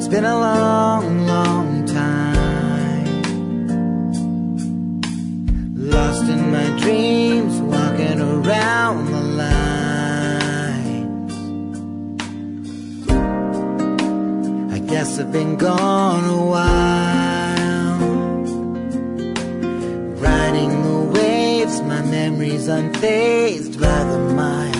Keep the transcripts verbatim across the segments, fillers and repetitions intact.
been a long, long time. Lost in my dreams, walking around the lines. I guess I've been gone a while, riding the waves, my memories unfazed by the miles.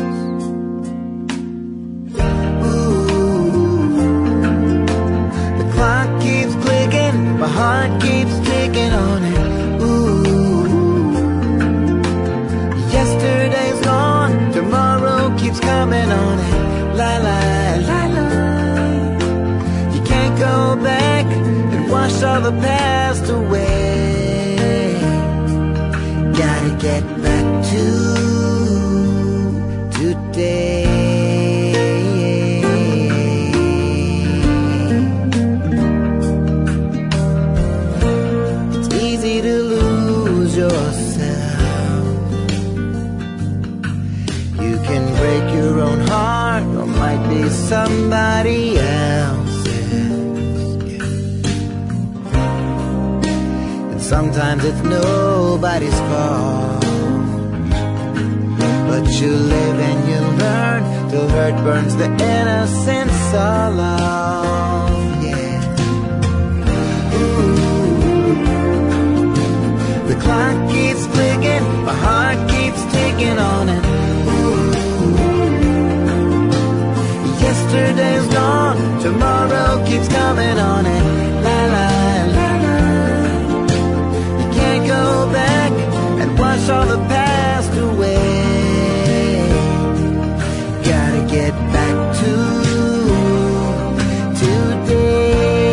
My heart keeps ticking on it. Ooh, yesterday's gone, tomorrow keeps coming on it. La la la la. You can't go back and wash all the past away. Gotta get back to today. Somebody else's, and sometimes it's nobody's fault. But you live and you learn till hurt burns the innocence all off. Yeah. Ooh. The clock keeps ticking, my heart keeps ticking on it. Yesterday's gone, tomorrow keeps coming on it. La la la la. You can't go back and wash all the past away. Gotta get back to today.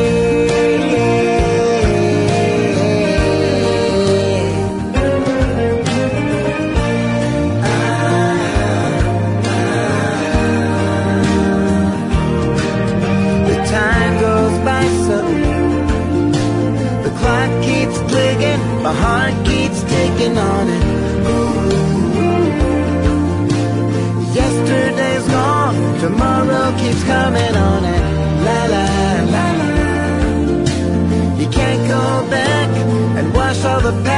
My heart keeps ticking on it. Ooh. Yesterday's gone, tomorrow keeps coming on it. La la la la. You can't go back and wash all the past